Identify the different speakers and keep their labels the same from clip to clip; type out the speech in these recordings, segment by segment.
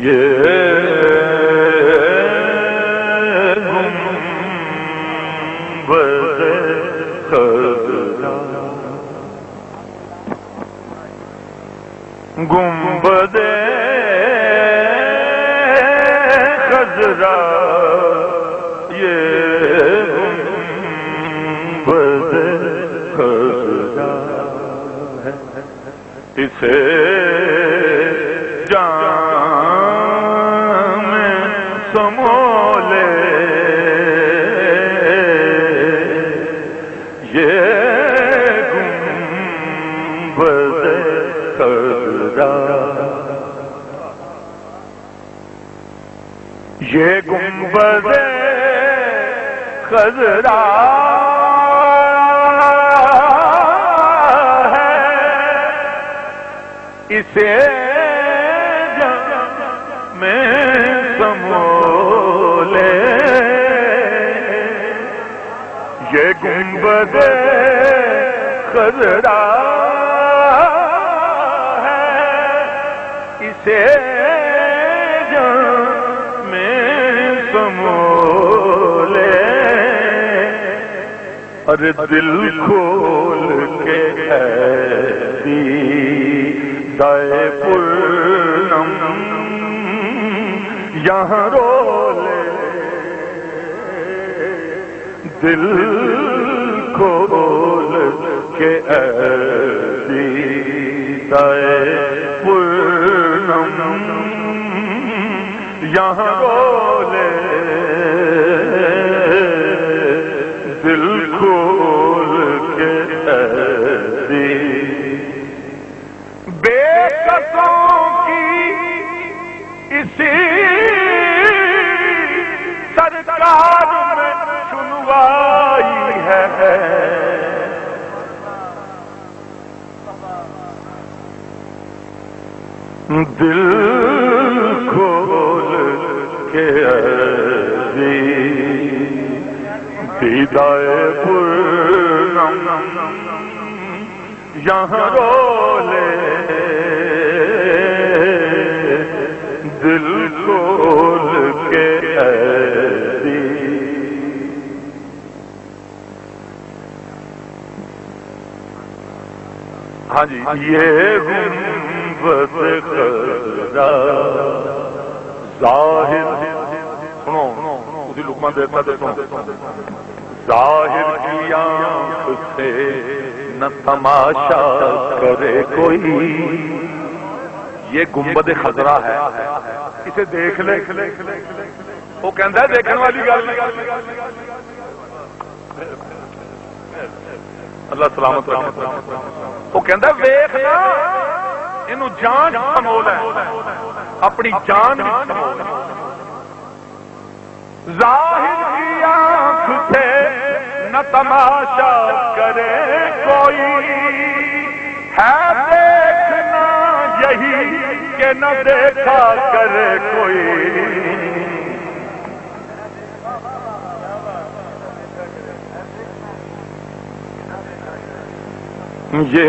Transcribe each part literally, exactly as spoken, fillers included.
Speaker 1: یہ گنبد خضرا یہ گنبد خضرا ہے، اسے جام میں سمو لے، یہ گنبد خضرا، یہ گنبد خضرا ہے، اسے جام میں سمو لے، یہ گنبد خضرا سے جان میں سمو لے، ارے دل کھول کے ہے دیدائے پورنم یہاں رو لے، دل کھول کے ہے دیدائے یہاں رو لے، دل کھول کے ایسی بے قصوں کی اسی سرکار میں سنوائی ہے، دل کھول کے ایسی دیدائے پورنم یہاں رو لے، دل کھول کے ایسی ہاں جی یہ گنبد خضرا ظاہر سنو اسی لقمان دیتا دیتا ظاہر کی آنکھ سے نہ تماشا کرے کوئی، یہ گنبد خضرا ہے، اسے دیکھ لے، وہ کہتا ہے دیکھنے والی گل اللہ سلامت رکھے، وہ کہتا ہے ویکھنا انہوں جان سمول ہے، اپنی جان سمول ہے، ظاہر کی آنکھ سے نہ تماشا کرے کوئی، ہے دیکھنا یہی کہ نہ دیکھا کرے کوئی، یہ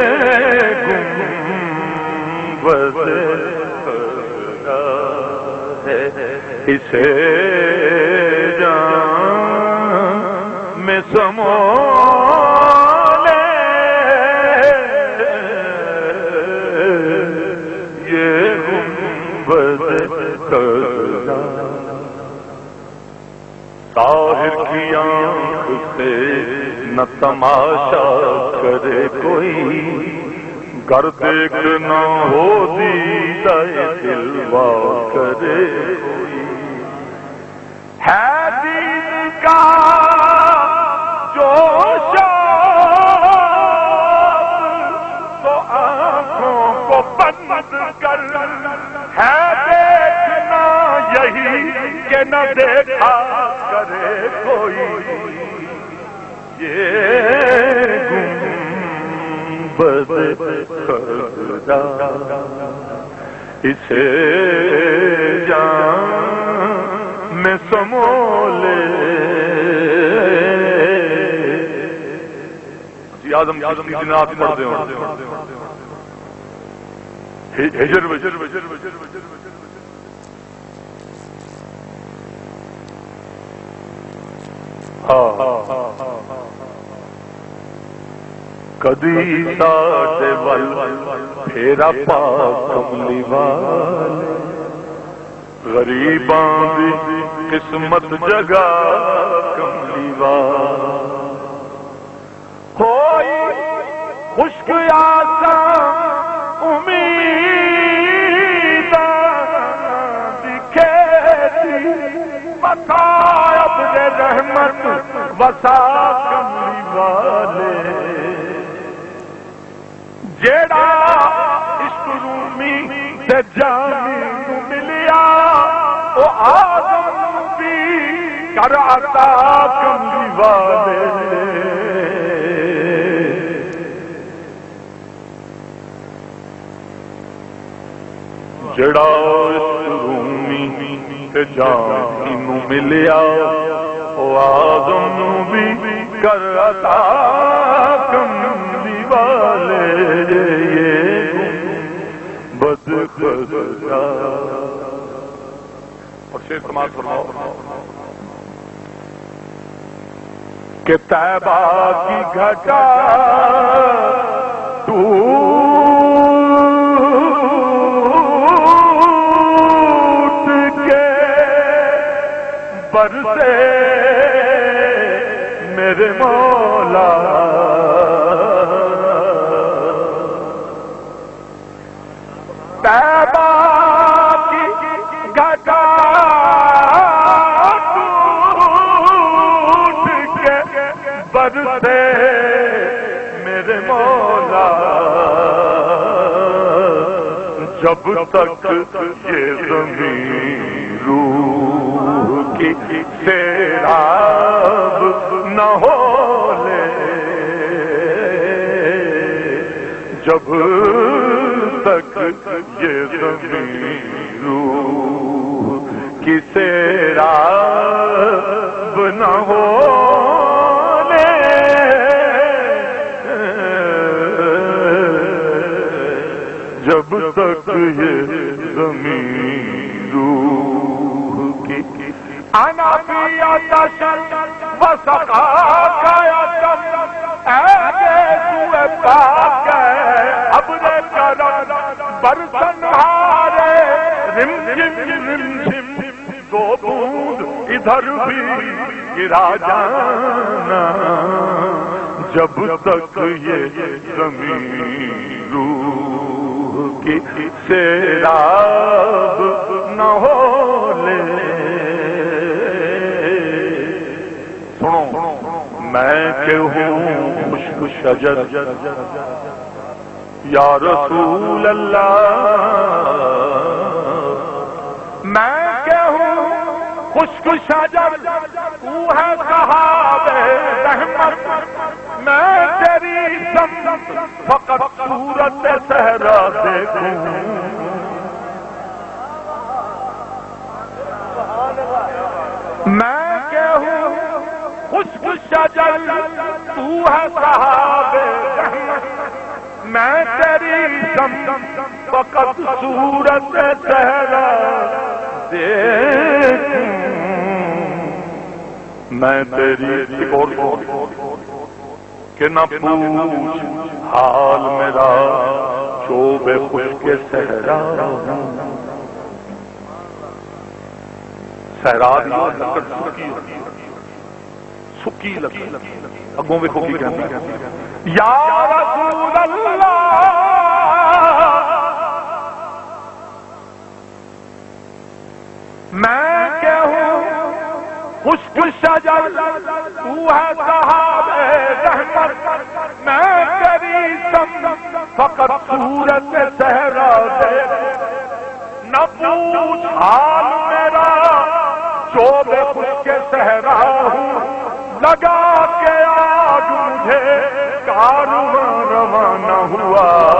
Speaker 1: گنبد خضرا ہے، اسے جان میں سمو لے، یہ گنبد خضرا طاہر کی آنکھ سے نہ تماشا کرے کوئی، گر دیکھنا ہو دیدائے دل وا کرے کوئی، ہے دید کا جو شوق تو آنکھوں کو بند کر، ہے دیکھنا یہی کہ نہ دیکھا کرے کوئی، یہ گنبد خضرا اسے جان میں سمو لے، آدم آدم کی جنات پڑھ دے ہجر کدی ساڈے ول پھیرا پا کملی والے غریباں دی قسمت جگا کملی والے ہوئی خشک آساں امید دکھیتی وسا ابر رحمت وسا کملی والے جیڑا عشق رومی تے جامی نو ملیا او آدم بھی کر عطا کملی والے جڑا رومی تے جان نو ملیا او آدم بھی کر عطا کملی والے بد خدا اور شیر سماعت فرماؤ کہ طیبہ کی گھٹا برسے میرے مولا طیبہ کی گھٹا ٹوٹ کے برسے میرے مولا جب تک یہ زمین روح کی سیراب نہ ہو لے جب تک یہ زمین روح کی سیراب نہ ہو لے جب تک یہ زمین روح کی انا فی آتش وسقاک یتم اے سوئے پاک ابر کرم برسن ہارے رم جم رم جم دو بوند ادھر بھی گرا جانا جب تک یہ زمین روح کی سیراب نہ ہو لے میں کہ ہوں خشک شجر یا رسول اللہ میں کہ ہوں خشک شجر تو ہے صحاب رحمت میں تیری سمت فقط صورت صحرا دیکھوں میں کہ ہوں خشک شجر تو ہے صحاب رحمت میں تیری سمت فقط صورت صحرا دیکھوں میں تیری اور کہ نہ پوچھ حال میرا چوب خشک صحرا صحرا سکی لگی اگوں ویکھو کی کہندی یا رسول اللہ میں کہوں خشک شجر تو ہے صحاب رحمت میں تیری سمت فقط صورت صحرا دے نہ پوچھ حال میرا چوب خشک صحرا ہوں لگا کے آگ مجھے کارواں روانہ ہوا